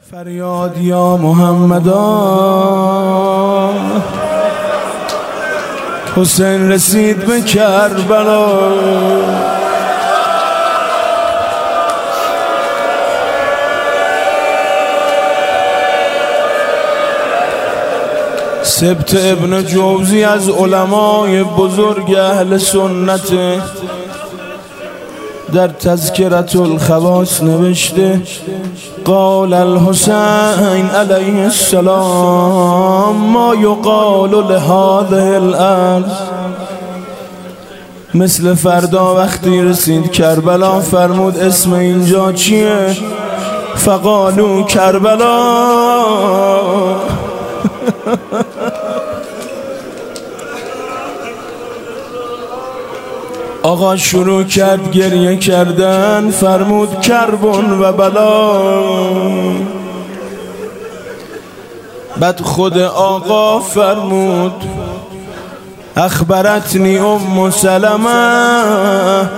فریاد یا محمدا، حسین رسید به کربلا. سبت ابن جوزی از علمای بزرگ اهل سنت در تذکرة الخواص نوشته: قال الحسین علیه السلام ما یقال لهذه الارض. مثل فردا وقتی رسید کربلا فرمود اسم اینجا چیه؟ فقالوا کربلا. آقا شروع کرد گریه کردن، فرمود کربون و بلا. بعد خود آقا فرمود اخبرتنی ام سلمه،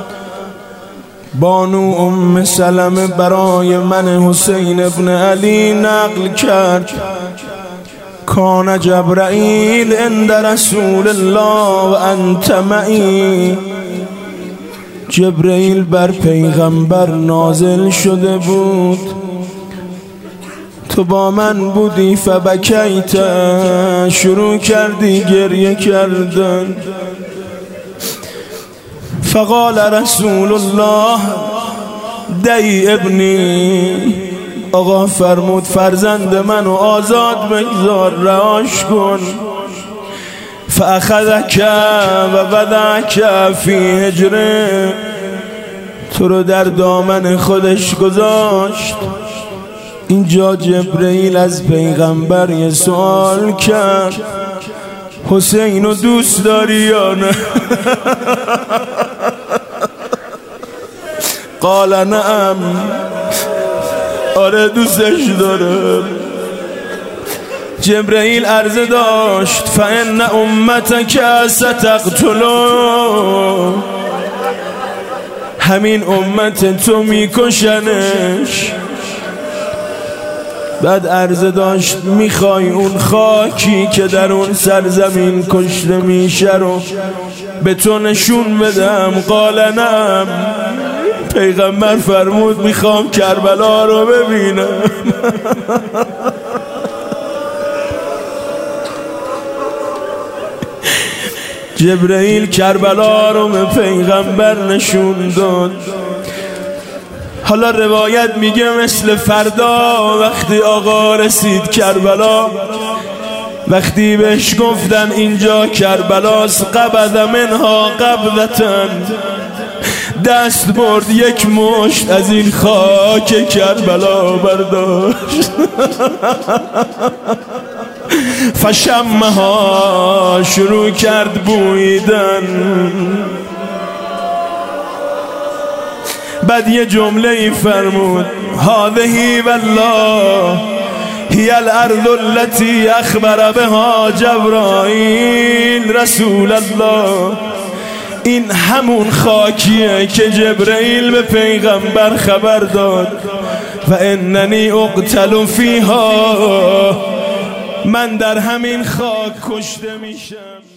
بانو ام سلمه برای من حسین ابن علی نقل کرد: کان جبرائیل عند رسول الله و انت معی. جبرائیل بر پیغمبر نازل شده بود، تو با من بودی. فبکیت، شروع کردی گریه کردن. فقال رسول الله دعی ابنی. آقا فرمود فرزند منو آزاد بگذار، رهاش کن. فاخذک و بدعک فی حجره، تو رو در دامن خودش گذاشت. اینجا جبرئیل از پیغمبر یه سوال کرد: حسینو دوست داری یا نه؟ قال نعم، آره دوستش دارم. جبرئیل عرضه داشت: فان امتک ستقتلو، همین امت تو میکشنش. بعد عرضه داشت میخوای اون خاکی که در اون سرزمین کشته میشه رو به تو نشون بدم؟ قال نعم. پیغمبر فرمود میخوام کربلا رو ببینم. جبرئیل کربلا رو به پیغمبر نشون داد. حالا روایت میگه مثل فردا وقتی آقا رسید کربلا، وقتی بهش گفتن اینجا کربلاست، قبض منها قبضتن، دست برد یک مشت از این خاک کربلا برداشت. فشمها، شروع کرد بویدن. بعد یه جمله ای فرمود: هذه والله هی الارض التي اخبر بها جبرائیل رسول الله. این همون خاکیه که جبرئیل به پیغمبر خبر داد: و اننی اقتل فیها، من در همین خاک کشته میشم.